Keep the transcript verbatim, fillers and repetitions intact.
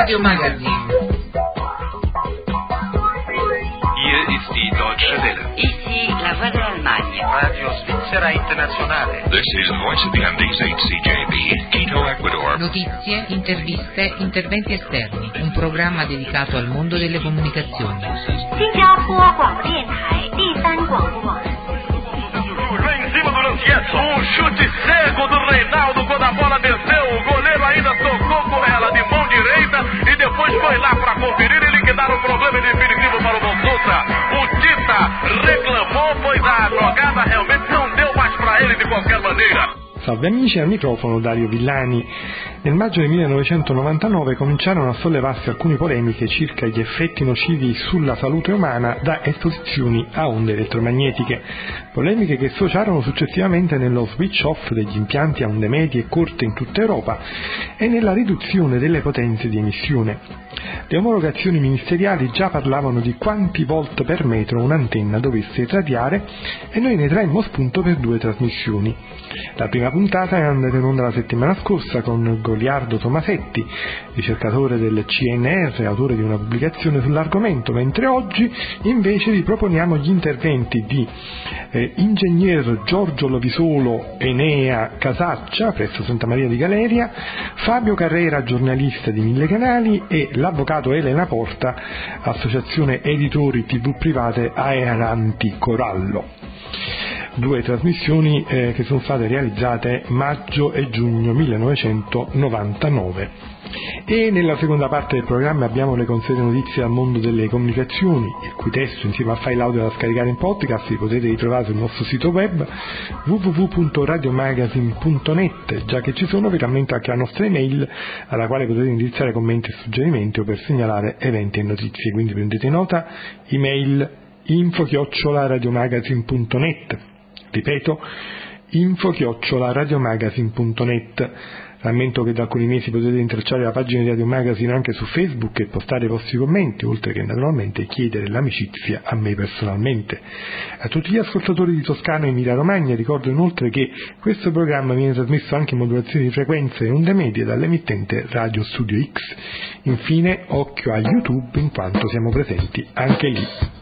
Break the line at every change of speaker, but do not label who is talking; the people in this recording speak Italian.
Radio Magazine.
Hier ist die Deutsche Welle.
Ici la voix de l'Allemagne.
Radio Svizzera Internazionale.
This is Voice of the Andes eight C J B, Quito, Ecuador.
Notizie, interviste, interventi esterni. Un programma dedicato al mondo delle comunicazioni.
新加坡广播电台第三广播网。
Lá em cima do Lanchietto, um chute cego do Reinaldo quando a bola desceu. O goleiro ainda tocou com ela de mão direita e depois foi lá para conferir e liquidar o problema definitivo para o Bonsutra. O Tita reclamou, pois a jogada realmente não deu mais para ele de qualquer maneira.
Salve amici, al microfono Dario Villani. Nel maggio del millenovecentonovantanove cominciarono a sollevarsi alcune polemiche circa gli effetti nocivi sulla salute umana da esposizioni a onde elettromagnetiche, polemiche che sfociarono successivamente nello switch off degli impianti a onde medie e corte in tutta Europa e nella riduzione delle potenze di emissione. Le omologazioni ministeriali già parlavano di quanti volt per metro un'antenna dovesse irradiare e noi ne traemmo spunto per due trasmissioni. La prima puntata è andata in onda la settimana scorsa con Goliardo Tomasetti, ricercatore del C N R, autore di una pubblicazione sull'argomento, mentre oggi invece vi proponiamo gli interventi di eh, ingegner Giorgio Lovisolo Enea Casaccia presso Santa Maria di Galeria, Fabio Carrera, giornalista di Mille Canali, e l'avvocato Elena Porta, associazione editori tivù private Aeranti Corallo. Due trasmissioni eh, che sono state realizzate maggio e giugno millenovecentonovantanove. E nella seconda parte del programma abbiamo le consuete notizie al mondo delle comunicazioni, il cui testo insieme a file audio da scaricare in podcast li potete ritrovare sul nostro sito web w w w punto radiomagazine punto net. Già che ci sono, vi rammento anche la nostra email alla quale potete indirizzare commenti e suggerimenti o per segnalare eventi e notizie, quindi prendete nota: email info chiocciola radiomagazine punto net. Ripeto, info chiocciola radiomagazine punto net. Rammento che da alcuni mesi potete intralciare la pagina di Radio Magazine anche su Facebook e postare i vostri commenti, oltre che naturalmente chiedere l'amicizia a me personalmente. A tutti gli ascoltatori di Toscana e Emilia Romagna ricordo inoltre che questo programma viene trasmesso anche in modulazioni di frequenze e onde medie dall'emittente Radio Studio X. Infine, occhio a YouTube in quanto siamo presenti anche lì.